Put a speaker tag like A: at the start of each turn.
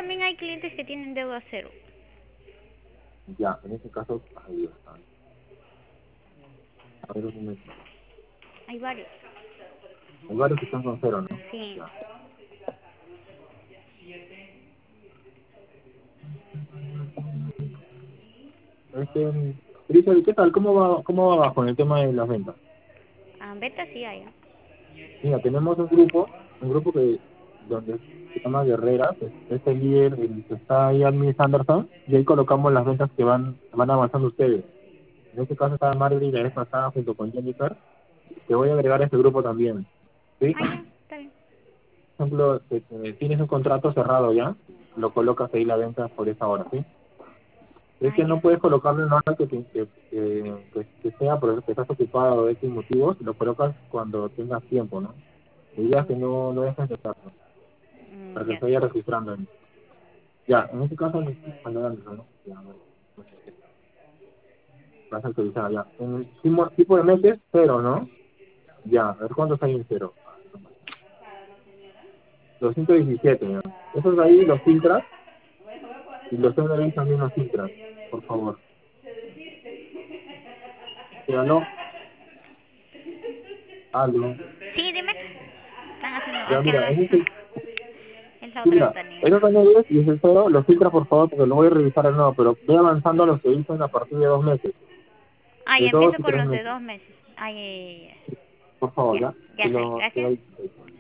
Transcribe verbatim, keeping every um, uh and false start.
A: también hay clientes que tienen deuda cero.
B: Ya, en ese caso, ahí está. A ver un momento.
A: Hay varios.
B: Hay varios que están con cero, ¿no?
A: Sí.
B: Ya. Este, Elizabeth, ¿qué tal? ¿Cómo va, cómo va abajo en el tema de las ventas?
A: Ah, beta sí hay. ¿No?
B: Mira, tenemos un grupo, un grupo que donde se llama Guerreras, es, es el líder, el que está ahí, Admin Sanderson, y ahí colocamos las ventas que van, van avanzando ustedes. En este caso está Marjorie la vez pasada junto con Jennifer. Te voy a agregar a este grupo también. ¿Sí?
A: Ah, ya, está bien.
B: Por ejemplo, te- te- tienes un contrato cerrado ya, lo colocas ahí la venta por esa hora, ¿sí? Es
A: Ah,
B: que no
A: ya.
B: puedes colocarlo en hora que, que, que, que, que sea porque estás ocupado de X motivos, lo colocas cuando tengas tiempo, ¿no? Y ya que
A: Mm,
B: no, no dejes de hacerlo, para
A: mm,
B: que
A: ya.
B: se vaya registrando. Ya, en este caso, cuando ¿no? Ya, a ver, pues, vas a actualizar ya. En el tipo tipo de meses, cero, ¿no? Ya, a ver cuántos hay en cero. doscientos diecisiete, ya. Esos de ahí los filtras y los de ahí también los filtras, por favor. Sí, aló, aló.
A: Sí, dime. Están haciendo
B: Ya,
A: acá en
B: mira,
A: la,
B: en este,
A: en la
B: sí,
A: otra
B: mira,
A: ventanilla.
B: esos añadidos y ese cero, los filtras por favor, porque lo voy a revisar de nuevo, pero ve avanzando a los que dicen a partir de dos meses,
A: Ah, ya
B: de dos
A: empiezo
B: y
A: con
B: tres
A: los de
B: meses.
A: dos meses. Ay, ay, ay,
B: Por favor,
A: ay. Ya,
B: ya,
A: ya
B: te
A: está.
B: lo, te
A: Gracias.
B: doy.